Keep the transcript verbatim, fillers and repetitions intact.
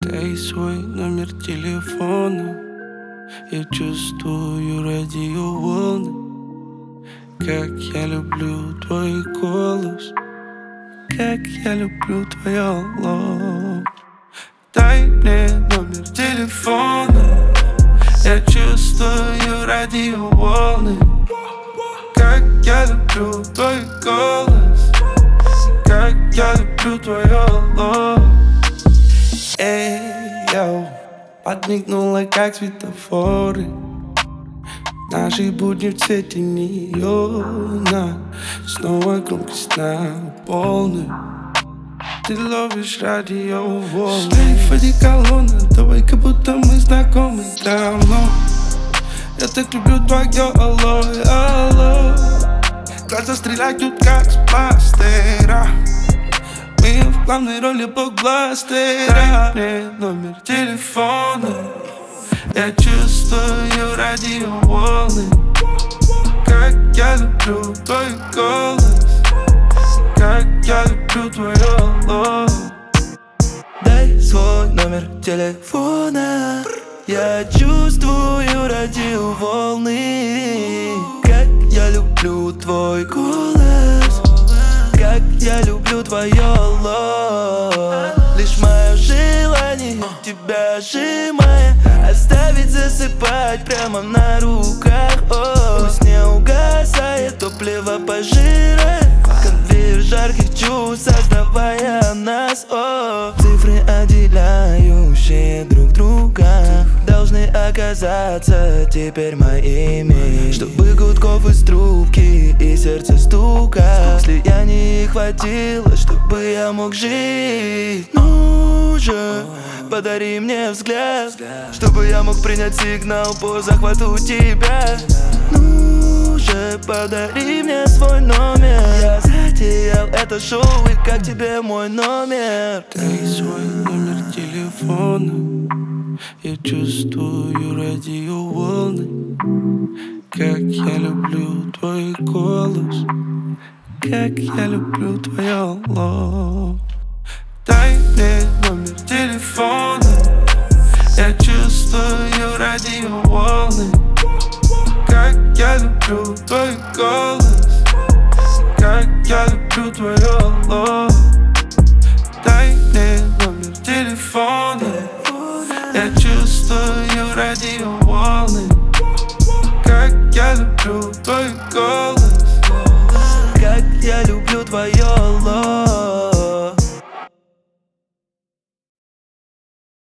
Дай свой номер телефона. Я чувствую радиоволны. Как я люблю твой голос, как я люблю твое лоб. Дай мне номер телефона. Я чувствую радиоволны. Как я люблю твой голос, как я люблю твое лоб. Эй, йоу, подмигнула, как светофоры. Наши будни в цвете неона. Снова громкость на полную. Ты ловишь радиоволны. Шлейф одеколона, давай, как будто мы знакомы давно. Я так люблю твое алло, алло. Глаза стреляют, как с бластера. Мы в главной роли блокбастера. Дай мне номер телефона. Я чувствую радиоволны. Как я люблю твой голос, как я люблю твое лоб. Дай свой номер телефона. Я чувствую радиоволны. Как я люблю твой голос, как я люблю твое лоб. Лишь мое желание тебя сжимая, оставить засыпать прямо на руках. О, пусть не угасает топливо пожирает конвейер жарких чувств, создавая нас. О, цифры, отделяющие друг друга, должны оказаться теперь моими. Чтобы гудков из трубки и сердца стука слияний хватило, чтобы я мог жить. Ну же, подари мне взгляд, чтобы я мог принять сигнал по захвату тебя. Ну же, подари мне свой номер. Я затеял это шоу, и как тебе мой номер? Дай свой номер телефона. Я чувствую радиоволны. Как я люблю твой голос, как я люблю твое лоб. Дай мне номер телефона. Я чувствую радиоволны. Как я люблю твой голос, как я люблю твое лоб. Дай мне номер телефона. Я чувствую радиоволны. Как я люблю твой голос, как я люблю твое лоб.